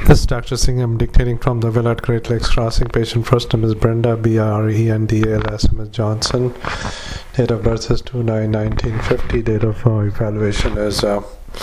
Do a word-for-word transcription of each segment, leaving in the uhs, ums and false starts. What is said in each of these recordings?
This is Doctor Singh. I'm dictating from the Villa at Great Lakes Crossing. Patient first name is Brenda, B R E N D A. Last name is Johnson. Date of birth is two nine nineteen fifty. Date of uh, evaluation is uh,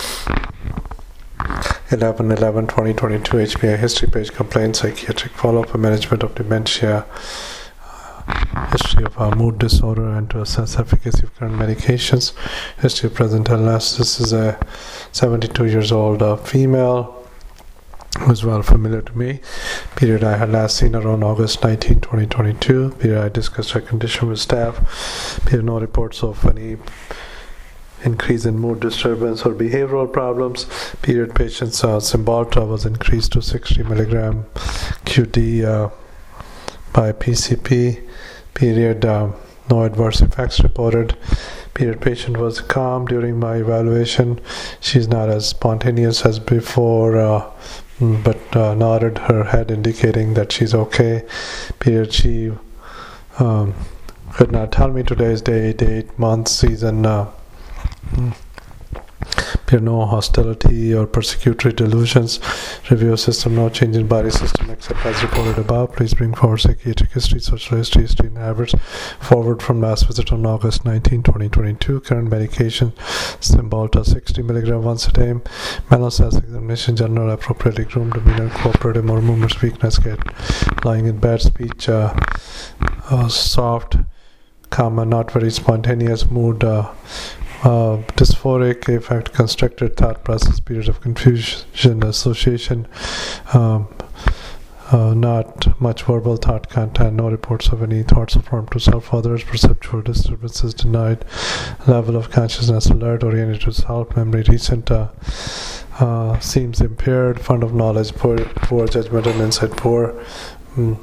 eleven eleven twenty twenty-two. H P I history page, complaint, psychiatric follow-up, and management of dementia. History of uh, mood disorder and to assess efficacy of current medications. History of present illness. This is a seventy-two years old uh, female who is well familiar to me. Period I had last seen her on August nineteenth twenty twenty-two. Period I discussed her condition with staff. Period no reports of any increase in mood disturbance or behavioral problems. Period patient's uh, Cymbalta was increased to sixty milligram Q D uh, by P C P. Period uh, no adverse effects reported. Period patient was calm during my evaluation. She's not as spontaneous as before, uh, but uh, nodded her head indicating that she's okay. Period she um, could not tell me today's day, date, month, season. Uh, There are no hostility or persecutory delusions. Review system, no change in body system except as reported above. Please bring forward psychiatric history, social history, history and habits. Forward from last visit on August nineteenth twenty twenty-two. Current medication, Cymbalta sixty milligram once a day. Mental status examination, general appropriately groomed, demeanor, cooperative, more movements, weakness, get lying in bed, speech, uh, uh, soft, calm and not very spontaneous mood, uh, Uh, dysphoric effect, constructed thought process, periods of confusion, association, um, uh, not much verbal thought content, no reports of any thoughts of harm to self, others, perceptual disturbances denied, level of consciousness alert, oriented to self, memory recent, uh, uh, seems impaired, fund of knowledge poor, poor judgment and insight poor. Mm.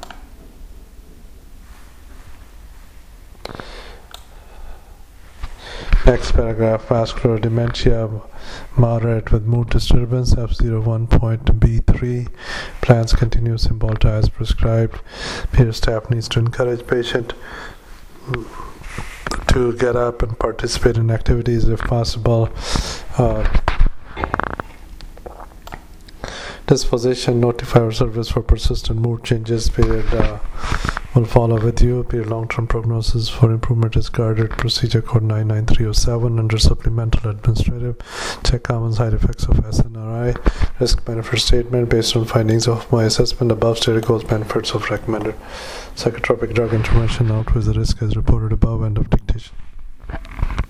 Next paragraph, vascular dementia, moderate with mood disturbance, F zero one point B three. Plans continue Cymbalta as prescribed. Peer staff needs to encourage patient to get up and participate in activities if possible. Uh, Disposition, notify our service for persistent mood changes. Period uh, will follow with you. Period long-term prognosis for improvement is guarded. Procedure code nine nine three oh seven under supplemental administrative. Check common side effects of S N R I. Risk benefit statement based on findings of my assessment. Above stated goals benefits of recommended psychotropic drug intervention outweighs the risk as reported above. End of dictation.